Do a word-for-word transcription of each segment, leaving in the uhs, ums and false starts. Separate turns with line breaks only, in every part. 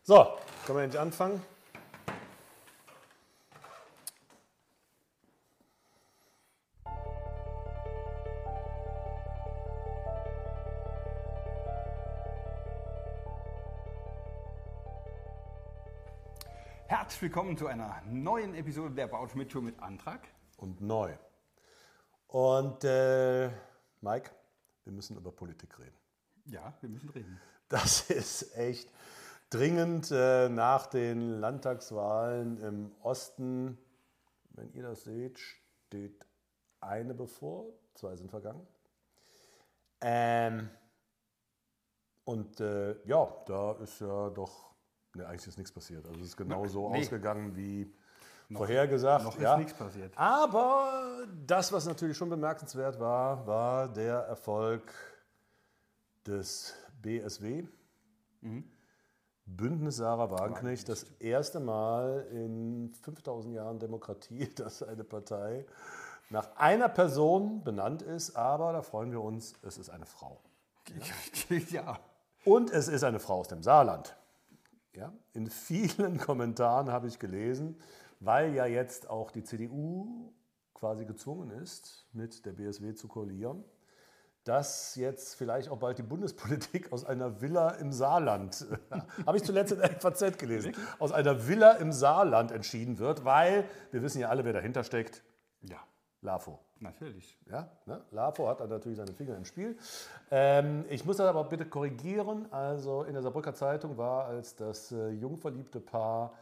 So, können wir endlich anfangen?
Herzlich willkommen zu einer neuen Episode der Bausch-Schmidt Show mit Antrag.
Und neu. Und äh, Mike, wir müssen über Politik reden.
Ja, wir müssen reden.
Das ist echt dringend äh, nach den Landtagswahlen im Osten. Wenn ihr das seht, steht eine bevor, zwei sind vergangen. Ähm, und äh, ja, da ist ja doch, ne, eigentlich ist nichts passiert. Also es ist genau so
nee.
ausgegangen wie noch, vorhergesagt.
Noch ist
ja.
nichts passiert.
Aber das, was natürlich schon bemerkenswert war, war der Erfolg des B S W. Mhm. Bündnis Sarah Wagenknecht, das erste Mal in fünftausend Jahren Demokratie, dass eine Partei nach einer Person benannt ist, aber da freuen wir uns, es ist eine Frau.
Ja. ja.
Und es ist eine Frau aus dem Saarland. Ja? In vielen Kommentaren habe ich gelesen, weil ja jetzt auch die C D U quasi gezwungen ist, mit der B S W zu koalieren, dass jetzt vielleicht auch bald die Bundespolitik aus einer Villa im Saarland, habe ich zuletzt in der F A Z gelesen, aus einer Villa im Saarland entschieden wird, weil wir wissen ja alle, wer dahinter steckt.
Ja.
LAFO.
Natürlich.
Ja, ne? LAFO hat natürlich seine Finger im Spiel. Ähm, ich muss das aber bitte korrigieren. Also in der Saarbrücker Zeitung war als das äh, jungverliebte Paar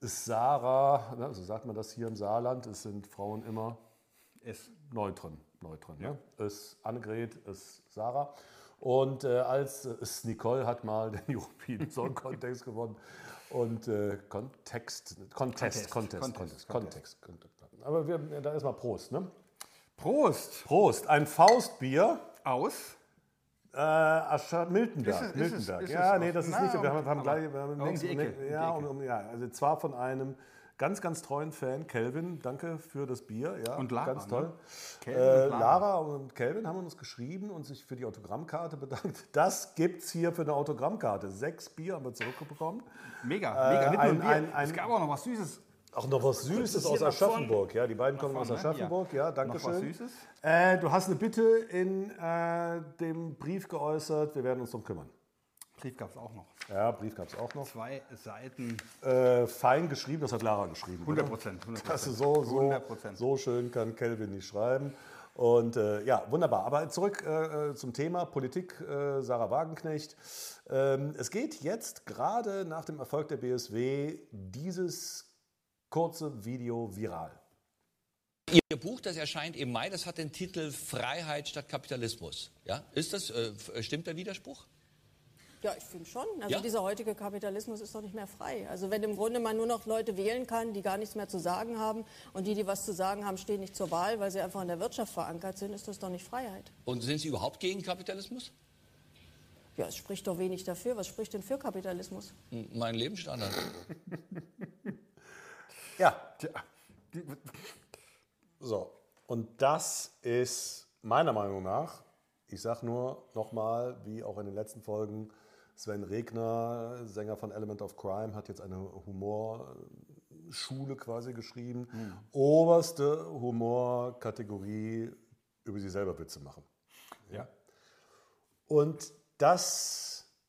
Sarah, ne, so sagt man das hier im Saarland, es sind Frauen immer
es
neutron. Neutron, ja. Ne? Es Annegret, es Sarah. Und äh, als äh, es Nicole hat mal den European Song Contest gewonnen. Und äh, Kontext, Contest, Contest, Contest, Kontext. Aber wir, da erstmal Prost, ne?
Prost!
Prost, ein Faustbier.
Aus?
Äh, Ascha Miltenberg.
Ist es,
Miltenberg.
ist es, ist
ja,
es
nee, das ist
na,
nicht. Wir
um,
haben, haben gleich. Wir haben
um die Ecke,
ne, ja,
um die Ecke.
Um, ja, also zwar von einem ganz, ganz treuen Fan, Kelvin. Danke für das Bier. Ja,
und Lara.
Ganz toll.
Ne?
Äh, und Lara. Lara und Kelvin haben uns geschrieben und sich für die Autogrammkarte bedankt. Das gibt's hier für eine Autogrammkarte. Sechs Bier haben wir zurückbekommen.
Mega, mega. Nicht
ein,
nur Bier.
ein, ein,
es gab auch noch was Süßes.
Auch noch was Süßes aus Aschaffenburg. Ja, die beiden kommen aus Aschaffenburg. Ja, danke schön.
Noch was Süßes?
Äh, du hast eine Bitte in äh, dem Brief geäußert. Wir werden uns darum kümmern.
Brief gab es auch noch.
Ja, Brief gab es auch noch.
Zwei Seiten.
Äh, fein geschrieben, das hat Lara geschrieben.
hundert Prozent.
Das ist so, so, so schön kann Kelvin nicht schreiben. Und äh, ja, wunderbar. Aber zurück äh, zum Thema Politik, äh, Sarah Wagenknecht. Ähm, es geht jetzt gerade nach dem Erfolg der B S W dieses kurze Video viral.
Ihr Buch, das erscheint im Mai, das hat den Titel Freiheit statt Kapitalismus. Ja? Ist das, äh, stimmt der Widerspruch?
Ja, ich finde schon. Also
ja?
dieser heutige Kapitalismus ist doch nicht mehr frei. Also wenn im Grunde man nur noch Leute wählen kann, die gar nichts mehr zu sagen haben und die, die was zu sagen haben, stehen nicht zur Wahl, weil sie einfach in der Wirtschaft verankert sind, ist das doch nicht Freiheit.
Und sind Sie überhaupt gegen Kapitalismus?
Ja, es spricht doch wenig dafür. Was spricht denn für Kapitalismus?
Mein Lebensstandard.
Ja. So, und das ist meiner Meinung nach, ich sage nur nochmal, wie auch in den letzten Folgen, Sven Regner, Sänger von Element of Crime, hat jetzt eine Humorschule quasi geschrieben. Mhm. Oberste Humorkategorie, über sich selber Witze machen.
Ja.
Und das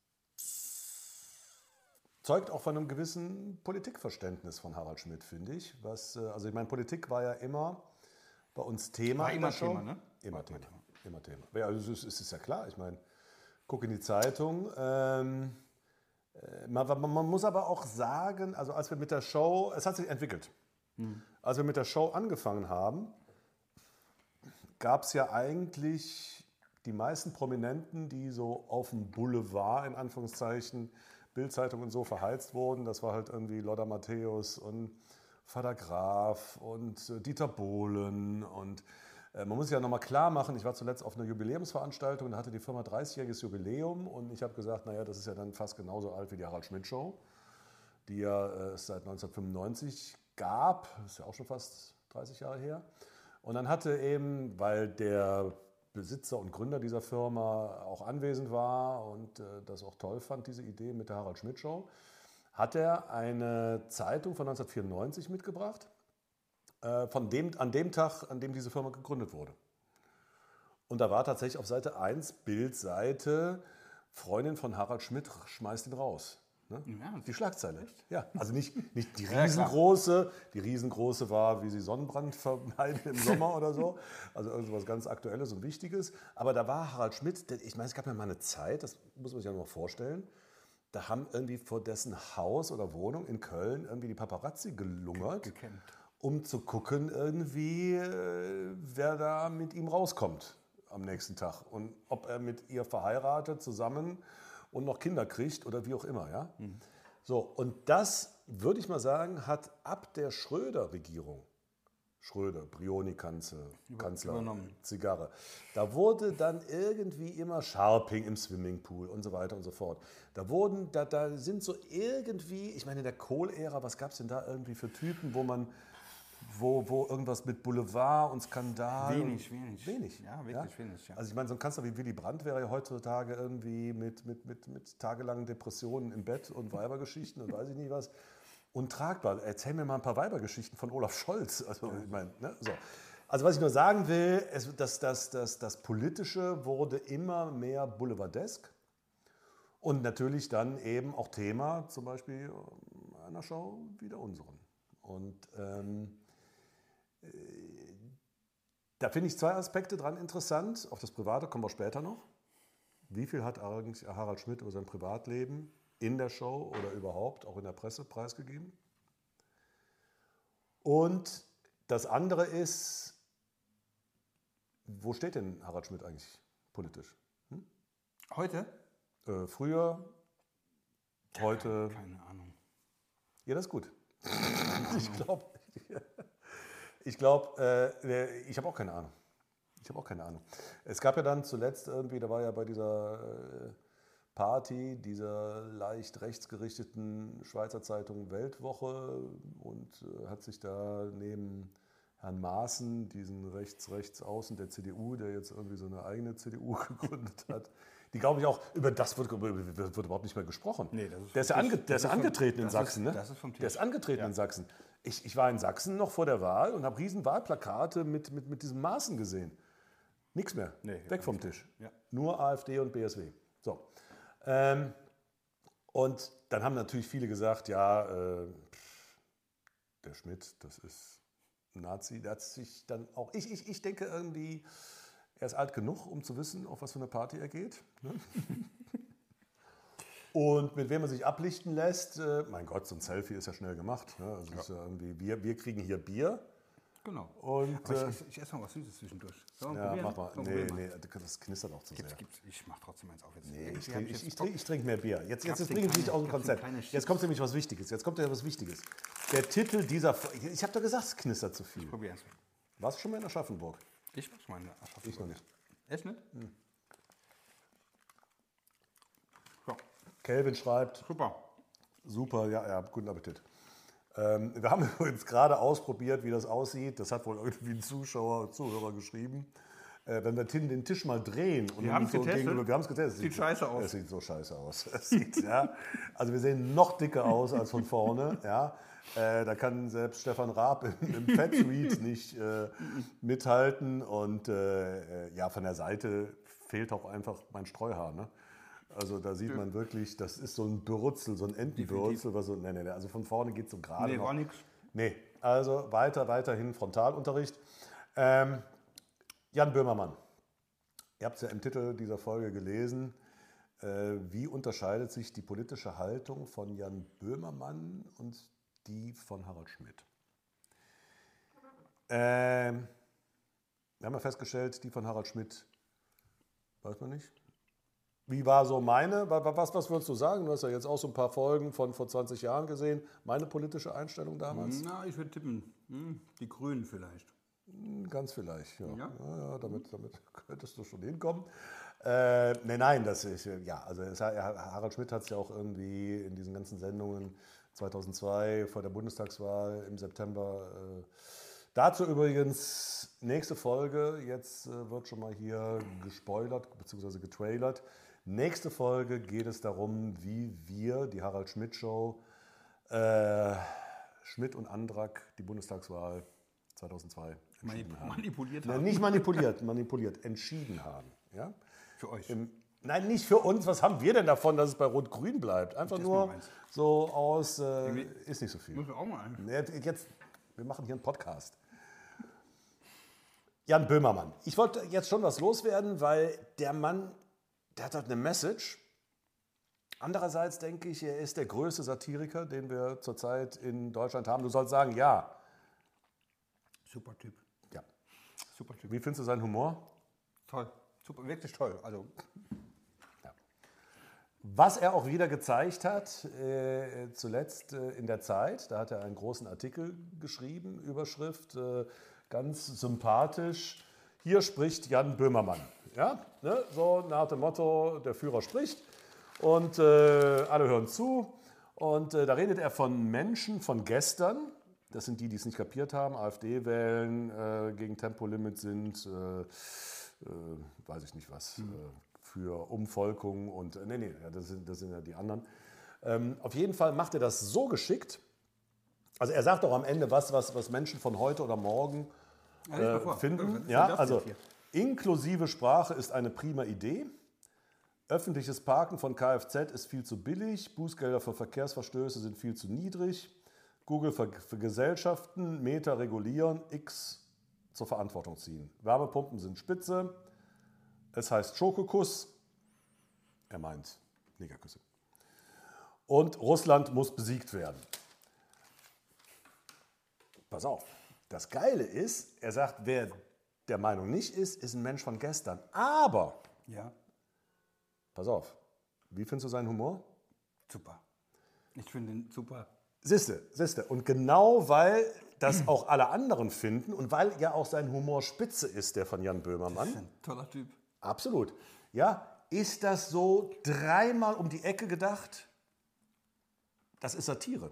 zeugt auch von einem gewissen Politikverständnis von Harald Schmidt, finde ich. Was, also ich meine, Politik war ja immer bei uns Thema.
War immer Thema, ne?
Immer Thema. Immer Thema. Ja, also es ist ja klar. Ich meine, guck in die Zeitung. Ähm, man, man muss aber auch sagen, also als wir mit der Show, es hat sich entwickelt. Hm. Als wir mit der Show angefangen haben, gab es ja eigentlich die meisten Prominenten, die so auf dem Boulevard, in Anführungszeichen, Bild-Zeitung und so verheizt wurden. Das war halt irgendwie Lothar Matthäus und Vater Graf und äh, Dieter Bohlen. Und äh, man muss sich ja nochmal klar machen, ich war zuletzt auf einer Jubiläumsveranstaltung, da hatte die Firma dreißigjähriges Jubiläum und ich habe gesagt, naja, das ist ja dann fast genauso alt wie die Harald Schmidt Show, die ja äh, es seit neunzehnhundertfünfundneunzig gab. Das ist ja auch schon fast dreißig Jahre her. Und dann hatte eben, weil der Besitzer und Gründer dieser Firma auch anwesend war und äh, das auch toll fand, diese Idee mit der Harald Schmidt Show, hat er eine Zeitung von neunzehnhundertvierundneunzig mitgebracht, äh, von dem, an dem Tag, an dem diese Firma gegründet wurde. Und da war tatsächlich auf Seite eins, Bildseite, Freundin von Harald Schmidt schmeißt ihn raus. Ne?
Ja,
die Schlagzeile.
echt?
Ja, also nicht, nicht die
Ja,
riesengroße. Die riesengroße war, wie sie Sonnenbrand vermeiden im Sommer oder so. Also irgendwas ganz Aktuelles und Wichtiges. Aber da war Harald Schmidt, der, ich meine, es gab ja mal eine Zeit, das muss man sich ja noch mal vorstellen, da haben irgendwie vor dessen Haus oder Wohnung in Köln irgendwie die Paparazzi gelungert,
Gekämmt.
um zu gucken irgendwie, äh, wer da mit ihm rauskommt am nächsten Tag und ob er mit ihr verheiratet zusammen und noch Kinder kriegt oder wie auch immer. Ja? Mhm. So, und das, würde ich mal sagen, hat ab der Schröder-Regierung, Schröder, Brioni-Kanzler, Kanzler,
übernommen.
Zigarre, da wurde dann irgendwie immer Sharping im Swimmingpool und so weiter und so fort. Da wurden, da, da sind so irgendwie, ich meine in der Kohl-Ära, was gab es denn da irgendwie für Typen, wo man Wo, wo irgendwas mit Boulevard und Skandal.
Wenig, wenig.
Wenig.
Ja, wirklich ja? wenig. Ja.
Also ich meine, so ein Kanzler wie Willy Brandt wäre ja heutzutage irgendwie mit, mit, mit, mit tagelangen Depressionen im Bett und Weibergeschichten und weiß ich nicht was. Untragbar. Erzähl mir mal ein paar Weibergeschichten von Olaf Scholz. Also, ich meine, ne? so. Also was ich nur sagen will, es, das, das, das, das Politische wurde immer mehr boulevardesk. Und natürlich dann eben auch Thema, zum Beispiel einer Show wie der unseren. Und ähm, da finde ich zwei Aspekte dran interessant. Auf das Private kommen wir später noch. Wie viel hat eigentlich Harald Schmidt über sein Privatleben in der Show oder überhaupt auch in der Presse preisgegeben? Und das andere ist, wo steht denn Harald Schmidt eigentlich politisch? Hm?
Heute?
Äh, früher, heute.
Keine Ahnung.
Ja, das ist gut. Ich glaube, ich, glaub, äh, ich habe auch keine Ahnung. Ich habe auch keine Ahnung. Es gab ja dann zuletzt irgendwie, da war ja bei dieser äh, Party dieser leicht rechtsgerichteten Schweizer Zeitung Weltwoche und äh, hat sich da neben Herrn Maaßen, diesen rechts-rechts-außen der C D U, der jetzt irgendwie so eine eigene C D U gegründet hat, die glaube ich auch, über das wird, wird, wird überhaupt nicht mehr gesprochen. Nee, das ist der ist ja ange, der ist angetreten in Sachsen.
Ist,
ne?
Das ist vom Tisch.
Der ist angetreten
ja.
in Sachsen. Ich, ich war in Sachsen noch vor der Wahl und habe riesen Wahlplakate mit, mit, mit diesem Maaßen gesehen. Nichts mehr. Nee, weg vom Tisch. Ja. Nur AfD und B S W. So. Ähm, und dann haben natürlich viele gesagt, ja, äh, der Schmidt, das ist ein Nazi. Der hat sich dann auch, ich, ich, ich denke irgendwie, er ist alt genug, um zu wissen, auf was für eine Party er geht. Ne? Und mit wem man sich ablichten lässt, äh, mein Gott, so ein Selfie ist ja schnell gemacht. Ne? Also ja. Ist ja irgendwie, wir, wir kriegen hier Bier.
Genau.
Und,
Aber
äh,
ich, ich, ich esse mal was Süßes zwischendurch. So,
ja,
probieren?
mach mal.
So,
nee, nee, das knistert auch zu
gibt's,
sehr.
Gibt's, ich mach trotzdem eins auf. Jetzt.
Nee, ich,
ich,
trink,
ich,
ich, ich, trink, ich trinke mehr Bier. Jetzt, jetzt, jetzt bringen Sie mich aus dem Konzept. Jetzt kommt nämlich was Wichtiges. Jetzt kommt ja was Wichtiges. Der Titel dieser... Ich habe doch gesagt, es knistert zu viel.
Ich probiere es.
Warst du schon mal in Aschaffenburg?
Ich war schon mal in Aschaffenburg.
Ich noch nicht.
Echt nicht?
Hm.
So.
Kelvin schreibt...
Super.
Super, ja, ja, guten Appetit. Ähm, wir haben übrigens gerade ausprobiert, wie das aussieht. Das hat wohl irgendwie ein Zuschauer, Zuhörer geschrieben. Äh, wenn wir den Tisch mal drehen und
wir haben es
so
getestet.
gegenüber, wir haben es getestet.
Sieht scheiße aus.
Es sieht so scheiße aus. Es sieht, ja, also wir sehen noch dicker aus als von vorne. Ja. Äh, da kann selbst Stefan Raab im, im Fat Suite nicht äh, mithalten. Und äh, ja, von der Seite fehlt auch einfach mein Streuhaar. Ne? Also da sieht man wirklich, das ist so ein Bürzel, so ein Entenbürzel. Was so, nee, nee, nee, also von vorne geht es so gerade
Nee,
noch.
war nix.
Nee, also weiter, weiterhin Frontalunterricht. Ähm, Jan Böhmermann, ihr habt es ja im Titel dieser Folge gelesen. Äh, wie unterscheidet sich die politische Haltung von Jan Böhmermann und die von Harald Schmidt? Ähm, wir haben ja festgestellt, die von Harald Schmidt, weiß man nicht. Wie war so meine, was, was würdest du sagen? Du hast ja jetzt auch so ein paar Folgen von vor zwanzig Jahren gesehen. Meine politische Einstellung damals?
Na, ich würde tippen, hm, die Grünen vielleicht.
Ganz vielleicht, ja.
Ja?
ja, ja damit, damit könntest du schon hinkommen. Äh, nein, nein, das ist, ja, also es, Harald Schmidt hat es ja auch irgendwie in diesen ganzen Sendungen zweitausendzwei vor der Bundestagswahl im September. Äh, dazu übrigens nächste Folge, jetzt äh, wird schon mal hier gespoilert bzw. getrailert. Nächste Folge geht es darum, wie wir, die Harald Schmidt Show, äh, Schmidt und Andrak die Bundestagswahl zweitausendzwei entschieden
Manip-
haben.
Manipuliert
Nein,
haben.
nicht manipuliert, manipuliert, entschieden haben. Ja?
Für euch.
Im, nein, nicht für uns. Was haben wir denn davon, dass es bei Rot-Grün bleibt? Einfach
Das
nur
mal meins.
so aus, äh, ist nicht so viel.
Muss ich auch mal ein.
Nee, Jetzt, wir machen hier einen Podcast. Jan Böhmermann. Ich wollte jetzt schon was loswerden, weil der Mann, der hat halt eine Message. Andererseits denke ich, er ist der größte Satiriker, den wir zurzeit in Deutschland haben. Du sollst sagen, ja.
Super Typ.
Ja.
Super Typ.
Wie findest du seinen Humor?
Toll. Super, wirklich toll. Also,
Was er auch wieder gezeigt hat, äh, zuletzt äh, in der Zeit, da hat er einen großen Artikel geschrieben, Überschrift, äh, ganz sympathisch, hier spricht Jan Böhmermann. Ja, ne? So nach dem Motto, der Führer spricht und äh, alle hören zu. Und äh, da redet er von Menschen von gestern, das sind die, die es nicht kapiert haben, AfD wählen, äh, gegen Tempolimit sind, äh, äh, weiß ich nicht was, mhm. äh, für Umvolkung und, äh, nee, nee, das sind, das sind ja die anderen. Ähm, auf jeden Fall macht er das so geschickt, also er sagt auch am Ende was, was, was Menschen von heute oder morgen äh, finden. Ja, also inklusive Sprache ist eine prima Idee. Öffentliches Parken von Kfz ist viel zu billig. Bußgelder für Verkehrsverstöße sind viel zu niedrig. Google für, für Gesellschaften, Meta regulieren, X zur Verantwortung ziehen. Wärmepumpen sind spitze. Es heißt Schokokuss. Er meint Negerküsse. Und Russland muss besiegt werden. Pass auf. Das Geile ist, er sagt, wer der Meinung nicht ist, ist ein Mensch von gestern. Aber,
ja,
pass auf, wie findest du seinen Humor?
super. Ich finde ihn super.
Siehste, siehste. Und genau weil das auch alle anderen finden und weil ja auch sein Humor spitze ist, der von Jan Böhmermann.
Das ist ein toller Typ.
Absolut. Ja, ist das so dreimal um die Ecke gedacht? Das ist Satire.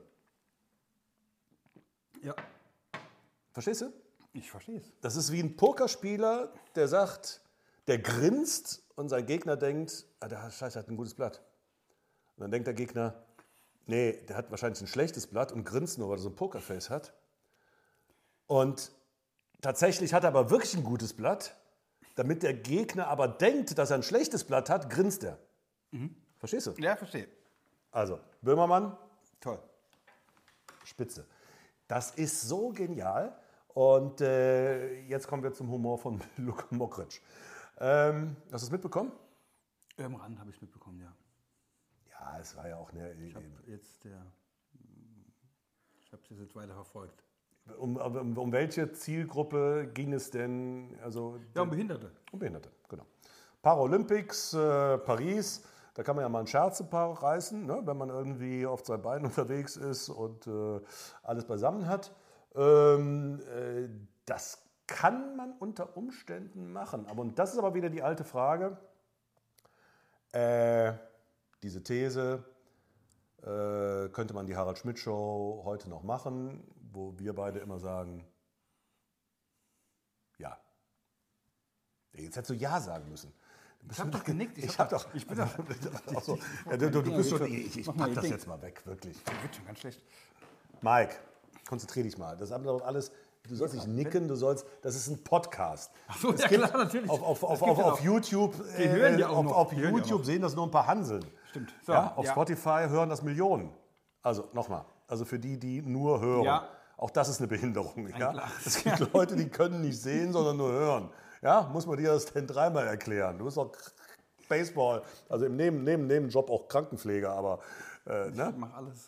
Ja,
Verstehst du?
ich verstehe es.
Das ist wie ein Pokerspieler, der sagt, der grinst und sein Gegner denkt, ah, der Scheiße hat ein gutes Blatt. Und dann denkt der Gegner, nee, der hat wahrscheinlich ein schlechtes Blatt und grinst nur, weil er so ein Pokerface hat. Und tatsächlich hat er aber wirklich ein gutes Blatt. Damit der Gegner aber denkt, dass er ein schlechtes Blatt hat, grinst er. Mhm. Verstehst du?
Ja, verstehe.
Also, Böhmermann,
Toll.
spitze. Das ist so genial. Und äh, jetzt kommen wir zum Humor von Luka Mockridge. Ähm, hast du es mitbekommen?
Am Rand habe ich es mitbekommen, ja.
Ja, es war ja auch eine.
Ich habe jetzt der, ich habe es jetzt weiter verfolgt.
Um, um, um welche Zielgruppe ging es denn? Also,
Ja, um Behinderte.
Um Behinderte, genau. Paralympics, äh, Paris, da kann man ja mal einen Scherz reißen, ne, wenn man irgendwie auf zwei Beinen unterwegs ist und äh, alles beisammen hat. Ähm, äh, das kann man unter Umständen machen. Aber und das ist aber wieder die alte Frage. Äh, diese These, äh, könnte man die Harald-Schmidt-Show heute noch machen, wo wir beide immer sagen, ja. Jetzt hättest du Ja sagen müssen.
Ich habe doch genickt.
Ich, ich habe doch.
Ich bin doch.
Ach so. Ja, du, du bist schon. Ich, ich pack das jetzt mal weg, wirklich.
Das wird schon ganz schlecht.
Mike, konzentrier dich mal. Das ist aber alles. Du sollst nicht nicken, du sollst. Das ist ein Podcast.
Ach so,
es
ja
gibt,
klar, natürlich.
Auf, auf, auf,
gibt
auf,
ja
auf
auch-
YouTube,
Die hören ja auch
auf,
noch.
auf
Die hören ja
YouTube
noch.
sehen das nur ein paar Hanseln.
Stimmt. So,
Ja, auf
ja.
Spotify hören das Millionen. Also nochmal. Also für die, die nur hören.
Ja.
Auch das ist eine Behinderung. Ja?
klar.
Es gibt Leute, die können nicht sehen, sondern nur hören. Ja, muss man dir das denn dreimal erklären? Du bist auch Baseball, also im Neben, neben, Nebenjob auch Krankenpfleger, aber äh,
Ich
ne?
mache alles.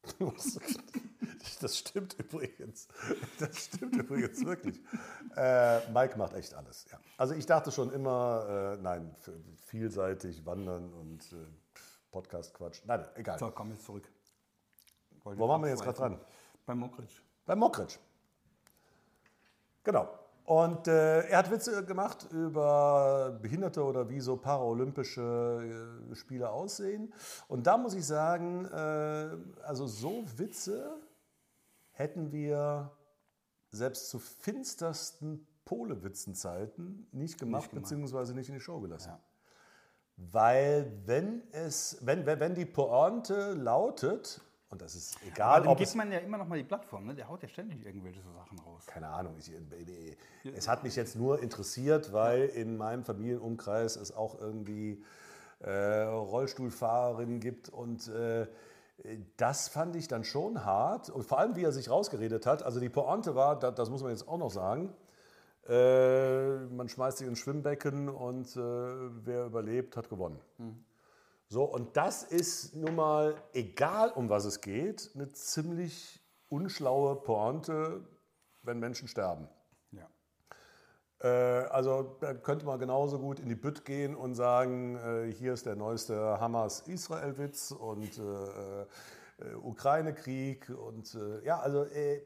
Das stimmt übrigens. Das stimmt übrigens wirklich. Äh, Mike macht echt alles. Ja. Also ich dachte schon immer, äh, nein, f- vielseitig wandern und äh, Podcast-Quatsch. Nein, egal.
So, komm jetzt zurück.
Wo waren wir jetzt gerade dran?
Beim Mockridge.
Bei Mockridge. Genau. Und äh, er hat Witze gemacht über Behinderte oder wie so paralympische äh, Spiele aussehen. Und da muss ich sagen, äh, also so Witze hätten wir selbst zu finstersten Polewitzenzeiten nicht gemacht,
gemacht.
beziehungsweise nicht in die Show gelassen.
Ja.
Weil wenn es, wenn, wenn wenn die Pointe lautet, Und das ist
Aber
egal,
dem
ob
gibt
es...
man ja immer noch mal die Plattform, ne? Der haut ja ständig irgendwelche so Sachen raus.
Keine Ahnung. Ich, es hat mich jetzt nur interessiert, weil in meinem Familienumkreis es auch irgendwie äh, Rollstuhlfahrerinnen gibt. Und äh, das fand ich dann schon hart. Und vor allem, wie er sich rausgeredet hat. Also die Pointe war, das, das muss man jetzt auch noch sagen, äh, man schmeißt sich ins Schwimmbecken und äh, wer überlebt, hat gewonnen. Mhm. So, und das ist nun mal, egal um was es geht, eine ziemlich unschlaue Pointe, wenn Menschen sterben.
Ja.
Äh, also da könnte man genauso gut in die Bütt gehen und sagen, äh, hier ist der neueste Hamas-Israel-Witz und äh, äh, Ukraine-Krieg. Und äh, ja, also äh,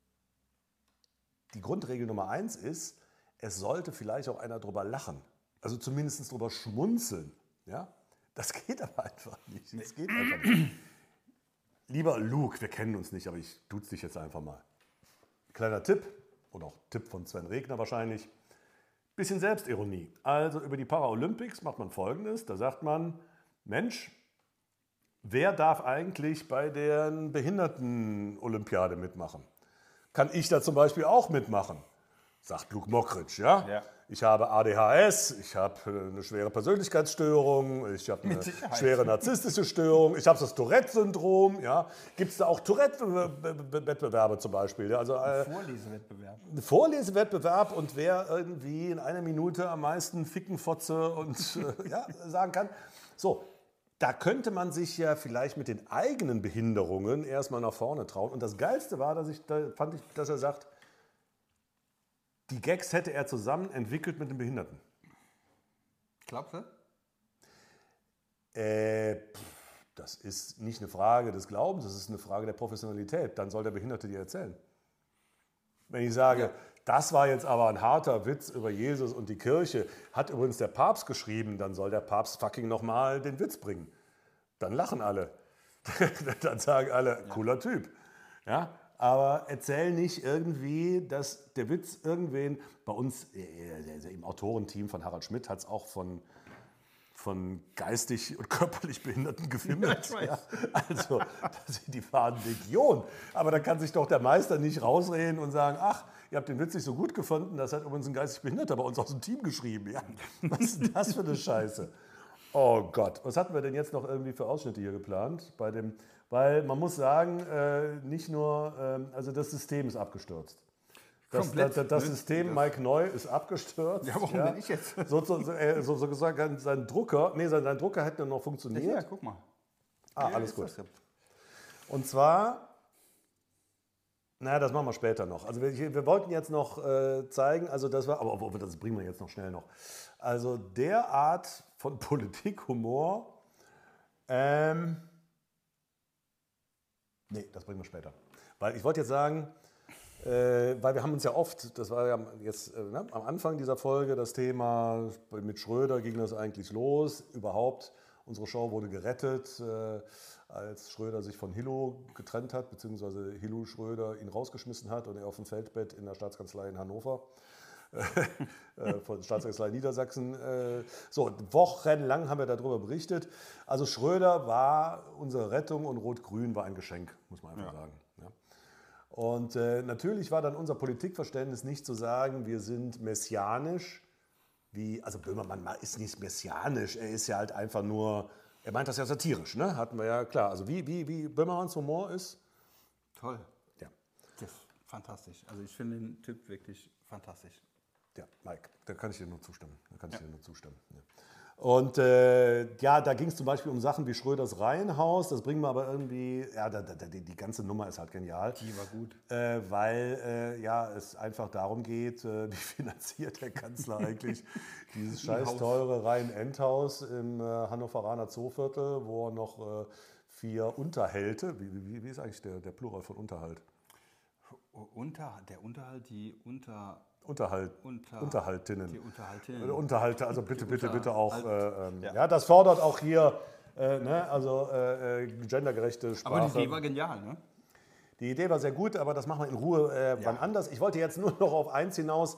die Grundregel Nummer eins ist, es sollte vielleicht auch einer drüber lachen. Also zumindest drüber schmunzeln. Ja? Das geht aber einfach nicht. Das geht einfach nicht. Lieber Luke, wir kennen uns nicht, aber ich duze dich jetzt einfach mal. Kleiner Tipp, oder auch Tipp von Sven Regner wahrscheinlich. Bisschen Selbstironie. Also über die Paralympics macht man Folgendes. Da sagt man, Mensch, wer darf eigentlich bei der Behinderten-Olympiade mitmachen? Kann ich da zum Beispiel auch mitmachen? Sagt Luke Mockridge, ja?
Ja.
Ich habe A D H S, ich habe eine schwere Persönlichkeitsstörung, ich habe eine schwere narzisstische Störung, ich habe das Tourette-Syndrom. Ja? Gibt es da auch Tourette-Wettbewerbe zum Beispiel? Ja? Also, äh,
Vorlesewettbewerb.
Ein Vorlesewettbewerb und wer irgendwie in einer Minute am meisten Ficken, Fotze und äh, ja, sagen kann. So, da könnte man sich ja vielleicht mit den eigenen Behinderungen erstmal nach vorne trauen. Und das Geilste war, dass ich, da fand ich, dass er sagt, die Gags hätte er zusammen entwickelt mit den Behinderten.
Glaubst du?
Äh, pff, das ist nicht eine Frage des Glaubens, das ist eine Frage der Professionalität. Dann soll der Behinderte dir erzählen. Wenn ich sage, ja, das war jetzt aber ein harter Witz über Jesus und die Kirche, hat übrigens der Papst geschrieben, dann soll der Papst fucking nochmal den Witz bringen. Dann lachen alle. Dann sagen alle, cooler Typ. Ja? Aber erzähl nicht irgendwie, dass der Witz irgendwen, bei uns äh, im Autorenteam von Harald Schmidt hat es auch von, von geistig und körperlich Behinderten gefimmelt. Ja, also die waren Legion. Aber da kann sich doch der Meister nicht rausreden und sagen, ach, ihr habt den Witz nicht so gut gefunden, das hat übrigens ein geistig Behinderter bei uns aus dem Team geschrieben. Ja, was ist denn das für eine Scheiße? Oh Gott, was hatten wir denn jetzt noch irgendwie für Ausschnitte hier geplant? Bei dem, weil man muss sagen, äh, nicht nur, äh, also das System ist abgestürzt. Das,
Komplett,
das, das
ne?
System Mike Neu ist abgestürzt.
Ja, warum denn ich jetzt?
So, so, so, äh, so, so gesagt, sein Drucker, nee, sein, sein Drucker hätte noch funktioniert.
Ja, guck mal.
Ah,
Ja,
alles
ist
gut.
das.
Und zwar, naja, das machen wir später noch. Also wir, wir wollten jetzt noch äh, zeigen, also das war, aber, aber das bringen wir jetzt noch schnell noch. Also der Art von Politikhumor, ähm, nee, das bringen wir später. Weil ich wollte jetzt sagen, äh, weil wir haben uns ja oft, das war ja jetzt äh, ne, am Anfang dieser Folge das Thema, mit Schröder ging das eigentlich los, überhaupt, unsere Show wurde gerettet, äh, als Schröder sich von Hillo getrennt hat, beziehungsweise Hillo Schröder ihn rausgeschmissen hat und er auf dem Feldbett in der Staatskanzlei in Hannover, äh, von Staatskanzlei Niedersachsen. Äh, so, wochenlang haben wir darüber berichtet. Also Schröder war unsere Rettung und Rot-Grün war ein Geschenk, muss man einfach ja. sagen. Ja. Und äh, natürlich war dann unser Politikverständnis nicht zu sagen, wir sind messianisch, wie, also Böhmermann ist nicht messianisch, er ist ja halt einfach nur, er meint das ja satirisch, ne? Hatten wir ja klar. Also wie, wie, wie Böhmermanns Humor ist?
Toll.
Ja.
Das ist fantastisch. Also ich finde den Typ wirklich fantastisch.
Ja, Mike, da kann ich dir nur zustimmen. Da kann ich ja. dir nur zustimmen. Ja. Und äh, ja, da ging es zum Beispiel um Sachen wie Schröders Reihenhaus. Das bringen wir aber irgendwie, ja, da, da, die, die ganze Nummer ist halt genial.
Die war gut.
Äh, weil äh, ja, es einfach darum geht, äh, wie finanziert der Kanzler eigentlich dieses scheiß teure Rhein-End-Haus im äh, Hannoveraner Zooviertel, wo er noch äh, vier Unterhalte, wie, wie, wie ist eigentlich der, der Plural von Unterhalt?
Unter, der Unterhalt, die Unter...
Unterhalt,
Unter,
Unterhaltinnen.
Die Unterhaltinnen.
Unterhalte, also bitte, bitte,
Unter,
bitte auch.
halt,
Äh, ähm,
ja.
ja, das fordert auch hier, äh, ne, also äh, gendergerechte Sprache.
Aber die Idee war genial, ne?
Die Idee war sehr gut, aber das machen wir in Ruhe äh, wann
Ja.
anders. Ich wollte jetzt nur noch auf eins hinaus.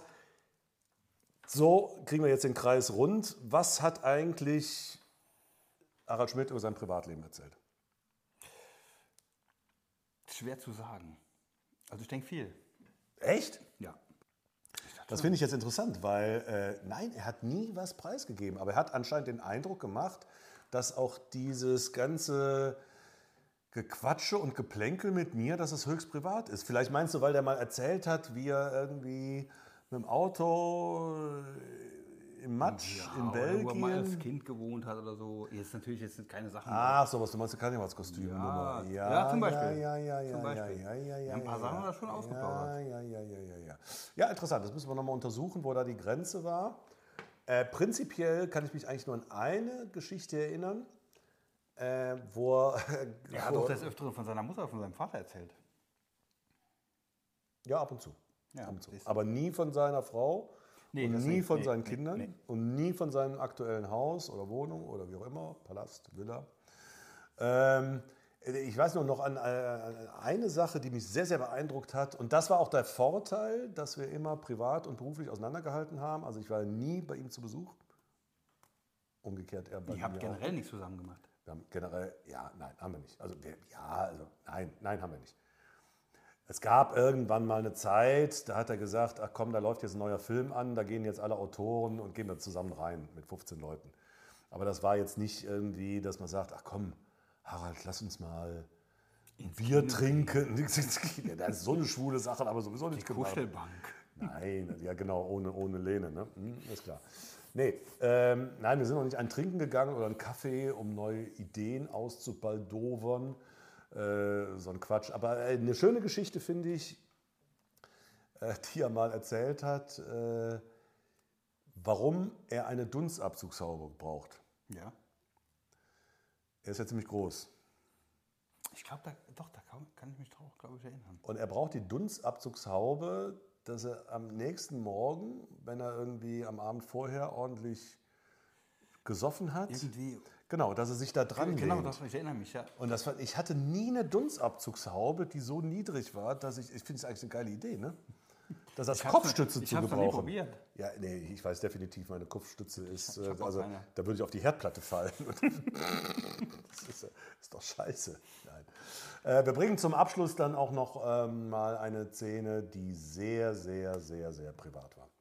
So kriegen wir jetzt den Kreis rund. Was hat eigentlich Harald Schmidt über sein Privatleben erzählt?
schwer zu sagen. Also ich denke viel.
Echt?
Ja.
Das finde ich jetzt interessant, weil äh, nein, er hat nie was preisgegeben. Aber er hat anscheinend den Eindruck gemacht, dass auch dieses ganze Gequatsche und Geplänkel mit mir, dass es höchst privat ist. Vielleicht meinst du, weil der mal erzählt hat, wie er irgendwie mit dem Auto im Matsch
Ja,
in
oder wo er mal als
Belgien.
Kind gewohnt hat oder so. Jetzt natürlich jetzt keine Sachen.
Ach, sowas, du meinst die Karnevalskostüm.
Ja, ja, zum Beispiel.
Ja, ja, ja,
Zum
ja,
Beispiel.
ja, ja, ja,
Ja, ein paar
ja,
Sachen
ja.
hat er schon ausgeplaudert.
Ja, ja, ja, ja, ja, ja. Ja, interessant. Das müssen wir nochmal untersuchen, wo da die Grenze war. Äh, prinzipiell kann ich mich eigentlich nur an eine Geschichte erinnern, äh, wo er...
Er hat doch des Öfteren von seiner Mutter, von seinem Vater erzählt.
Ja, ab und zu.
Ja,
ab und zu.
siehst du.
Aber nie von seiner Frau
Nee,
und
das
nie
nicht.
von
Nee,
seinen
nee,
Kindern
nee.
und nie von seinem aktuellen Haus oder Wohnung oder wie auch immer, Palast, Villa. Ähm, ich weiß nur noch an äh, eine Sache, die mich sehr, sehr beeindruckt hat. Und das war auch der Vorteil, dass wir immer privat und beruflich auseinandergehalten haben. Also ich war nie bei ihm zu Besuch. Umgekehrt er bei
Ihr
mir
habt
auch.
generell nichts zusammen gemacht.
Wir haben generell, ja, nein, haben wir nicht. Also wir, ja, also nein, nein, haben wir nicht. Es gab irgendwann mal eine Zeit, da hat er gesagt, ach komm, da läuft jetzt ein neuer Film an, da gehen jetzt alle Autoren und gehen da zusammen rein mit fünfzehn Leuten. Aber das war jetzt nicht irgendwie, dass man sagt, ach komm, Harald, lass uns mal ein Bier trinken. Das ist so eine schwule Sache, aber sowieso nicht gemacht.
Kuschelbank.
Nein, ja genau, ohne, ohne Lehne, ne? Hm, ist klar. Nee, ähm, nein, wir sind noch nicht ein Trinken gegangen oder einen Kaffee, um neue Ideen auszubaldowern. Äh, so ein Quatsch. Aber äh, eine schöne Geschichte finde ich, äh, die er mal erzählt hat, äh, warum er eine Dunstabzugshaube braucht.
Ja.
Er ist ja ziemlich groß.
Ich glaube, da, doch, da kann, kann ich mich drauf, glaube ich, erinnern.
Und er braucht die Dunstabzugshaube, dass er am nächsten Morgen, wenn er irgendwie am Abend vorher ordentlich gesoffen hat,
Irgendwie.
genau, dass er sich da dran
Genau,
lehnt.
das, ich erinnere mich, ja.
Und das, fand- ich hatte nie eine Dunstabzugshaube, die so niedrig war, dass ich, ich finde es eigentlich eine geile Idee, ne? Das als
Ich hab's
Kopfstütze
noch- ich
zu
hab's noch nie
gebrauchen.
probiert.
Ja, nee, ich weiß definitiv, meine Kopfstütze ist,
Ich hab
äh,
auch
also
keine.
da würde ich auf die Herdplatte fallen. Das ist, äh, ist doch scheiße. Nein. Äh, wir bringen zum Abschluss dann auch noch ähm, mal eine Szene, die sehr, sehr, sehr, sehr privat war.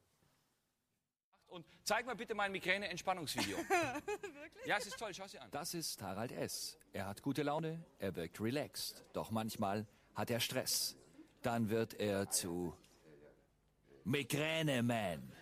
Und zeig mal bitte mein Migräne-Entspannungsvideo. Wirklich? Ja, es ist toll, schau sie an.
Das ist Harald S. Er hat gute Laune, er wirkt relaxed. Doch manchmal hat er Stress. Dann wird er zu Migräne-Man.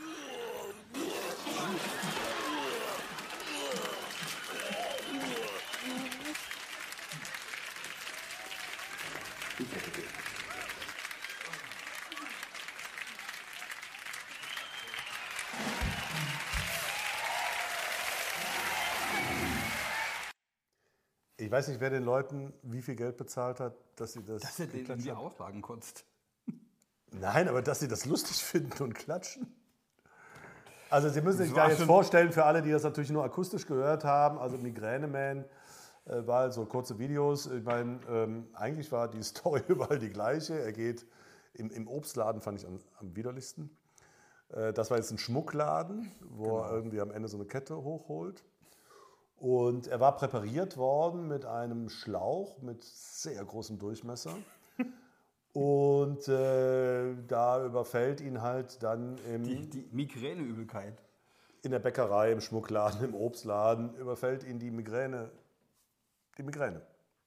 Ich weiß nicht, wer den Leuten wie viel Geld bezahlt hat, dass sie das
Dass er den in
geklatscht
die
haben.
auslagen konntest.
Nein, aber dass sie das lustig finden und klatschen. Also Sie müssen sich
Das
da
war
jetzt
schon-
vorstellen, für alle, die das natürlich nur akustisch gehört haben, also Migräne-Man äh, war halt so kurze Videos. Ich meine, ähm, eigentlich war die Story überall die gleiche. Er geht im, im Obstladen, fand ich am, am widerlichsten. Äh, das war jetzt ein Schmuckladen, wo er irgendwie am Ende so eine Kette hochholt. Und er war präpariert worden mit einem Schlauch mit sehr großem Durchmesser. Und äh, da überfällt ihn halt dann im,
Die, die Migräneübelkeit.
in der Bäckerei, im Schmuckladen, im Obstladen, überfällt ihn die Migräne. Die Migräne.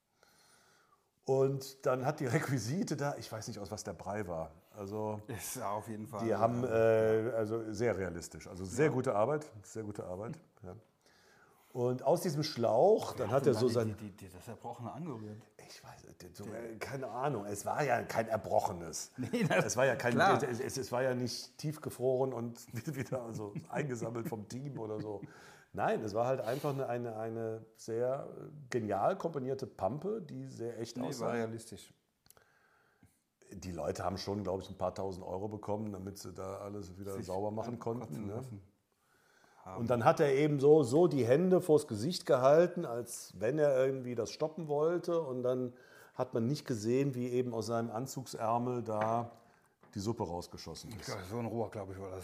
Und dann hat die Requisite da, ich weiß nicht, aus was der Brei war. Also
Ist ja auf jeden Fall.
die haben, äh, also sehr realistisch, also sehr gute Arbeit, sehr gute Arbeit. Ja. Und aus diesem Schlauch, dann hat er so
die,
sein...
die, die, das Erbrochene angerührt.
Ich weiß, du, keine Ahnung, es war ja kein Erbrochenes.
Nee, das-
es war ja kein,
klar.
es, es, es war ja nicht tiefgefroren und wieder also eingesammelt vom Team oder so. Nein, es war halt einfach eine, eine, eine sehr genial komponierte Pampe, die sehr echt
Nee, war
aussah.
realistisch.
Die Leute haben schon, glaube ich, ein paar tausend Euro bekommen, damit sie da alles wieder sauber machen konnten. Ne? Und dann hat er eben so, so die Hände vors Gesicht gehalten, als wenn er irgendwie das stoppen wollte. Und dann hat man nicht gesehen, wie eben aus seinem Anzugsärmel da die Suppe rausgeschossen ist.
Ja, so ein Rohr, glaube ich, war das.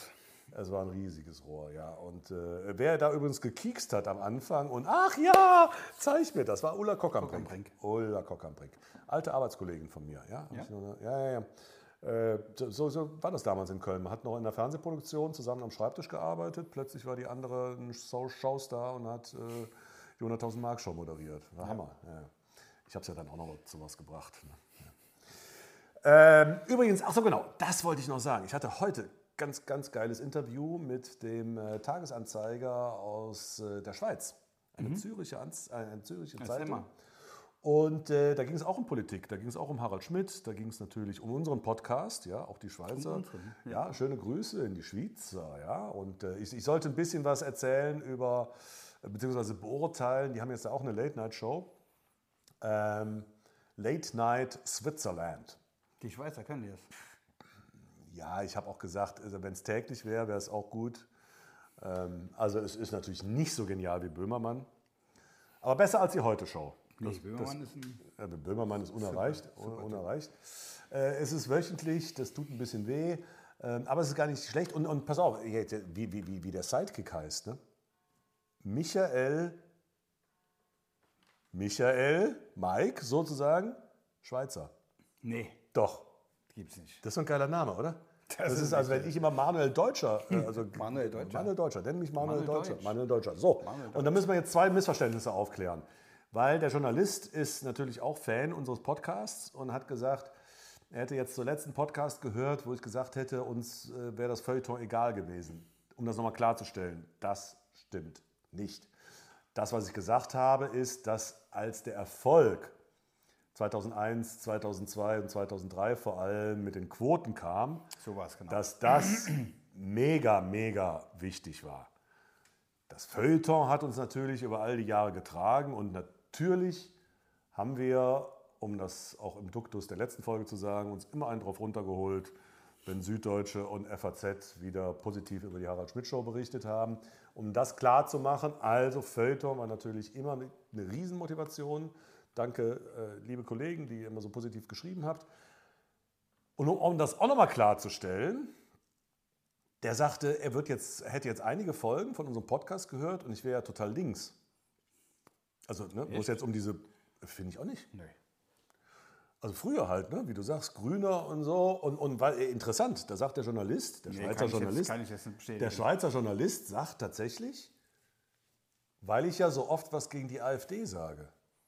Es war ein riesiges Rohr, ja. Und äh, wer da übrigens gekiekst hat am Anfang und ach ja, zeig mir das, war Ulla Kock-am-Brink. Ulla Kock-am-Brink. Alte Arbeitskollegin von mir, ja.
Ja?
Ja, ja, ja. Äh, so, so war das damals in Köln. Man hat noch in der Fernsehproduktion zusammen am Schreibtisch gearbeitet. Plötzlich war die andere ein Showstar und hat äh, die hunderttausend Mark Show moderiert. War
Ja.
Hammer. Ja. Ich habe es ja dann auch noch zu was gebracht. Ne? Ja. Ähm, übrigens, ach so genau, das wollte ich noch sagen. Ich hatte heute ganz, ganz geiles Interview mit dem äh, Tagesanzeiger aus äh, der Schweiz. Eine
Mhm.
Züricher, Anz äh, eine Züricher
Erzähl
Zeitung.
mal.
Und äh, da ging es auch um Politik, da ging es auch um Harald Schmidt, da ging es natürlich um unseren Podcast, ja, auch die Schweizer.
Um unseren,
ja. schöne Grüße in die Schweiz, ja. Und äh, ich, ich sollte ein bisschen was erzählen über, äh, beziehungsweise beurteilen, die haben jetzt auch eine Late-Night-Show. Ähm, Late Night Switzerland.
Die Schweizer können das.
Ja, ich habe auch gesagt, also wenn es täglich wäre, wäre es auch gut. Ähm, also es ist natürlich nicht so genial wie Böhmermann, aber besser als die Heute-Show.
Nee, Böhmermann ist ein...
Ja, Böhmermann ist unerreicht.
Super, super
unerreicht. Äh, es ist wöchentlich, das tut ein bisschen weh, ähm, aber es ist gar nicht schlecht. Und, und pass auf, jetzt, wie, wie, wie, wie der Sidekick heißt, ne? Michael, Michael, Mike sozusagen, Schweizer.
Nee,
Doch,
gibt's nicht.
das ist so ein geiler Name, oder? Das,
ist
ist, als wenn ich immer Manuel Deutscher, äh, also
Manuel Deutscher.
Manuel Deutscher, nenn mich Manuel,
Manuel
Deutscher.
Deutsch.
Manuel Deutscher. So,
Manuel
und da müssen wir jetzt zwei Missverständnisse aufklären. Weil der Journalist ist natürlich auch Fan unseres Podcasts und hat gesagt, er hätte jetzt zur letzten Podcast gehört, wo ich gesagt hätte, uns äh, wäre das Feuilleton egal gewesen. Um das nochmal klarzustellen, das stimmt nicht. Das, was ich gesagt habe, ist, dass als der Erfolg zweitausendeins, zweitausendzwei und zweitausenddrei vor allem mit den Quoten kam,
So war es genau.
dass das mega, mega wichtig war. Das Feuilleton hat uns natürlich über all die Jahre getragen und natürlich haben wir, um das auch im Duktus der letzten Folge zu sagen, uns immer einen drauf runtergeholt, wenn Süddeutsche und F A Z wieder positiv über die Harald Schmidt Show berichtet haben. Um das klar zu machen, also Feuilleton war natürlich immer eine Riesenmotivation. Danke, äh, liebe Kollegen, die ihr immer so positiv geschrieben habt. Und um, um das auch nochmal klarzustellen, der sagte, er wird jetzt, hätte jetzt einige Folgen von unserem Podcast gehört und ich wäre ja total links. Also, ne, wo es jetzt um diese, finde ich auch nicht.
Nee.
Also früher halt, ne, wie du sagst, Grüner und so. Und, und weil, interessant, da sagt der Journalist, der
Nee,
Schweizer
kann ich jetzt-
Journalist,
kann ich jetzt nicht bestätigen.
der Schweizer Journalist sagt tatsächlich, weil ich ja so oft was gegen die AfD sage.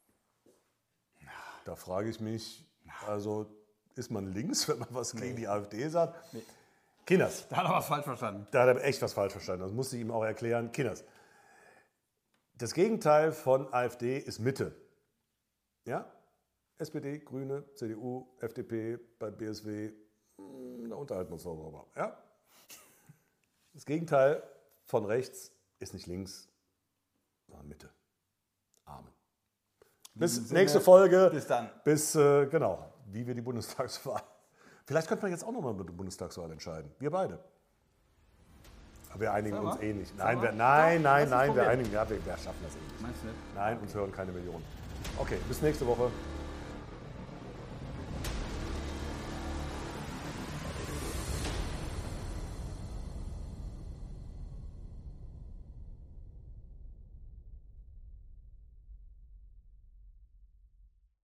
Da frage ich mich, also ist man links, wenn man was gegen die AfD sagt?
Nee.
Kinders,
Da hat er was falsch verstanden.
da hat er echt was falsch verstanden. Das musste ich ihm auch erklären. Kinders, das Gegenteil von AfD ist Mitte. Ja? S P D, Grüne, C D U, F D P, bei B S W, hm, da unterhalten wir uns noch drüber. Ja? Das Gegenteil von rechts ist nicht links, sondern Mitte. Amen. Bis
diesem Sinne,
nächste Folge.
bis dann.
Bis, äh, genau, wie wir die Bundestagswahl. Vielleicht könnten wir jetzt auch nochmal über die Bundestagswahl entscheiden. Wir beide. Aber wir einigen
Sag mal.
uns eh nicht.
Sag
Nein,
mal.
wir, nein,
Doch,
nein,
das ist
nein, wir
probieren.
einigen. Ja, wir, wir schaffen das eh nicht.
Meinst du nicht?
Nein, uns hören keine Millionen. Okay, bis nächste Woche.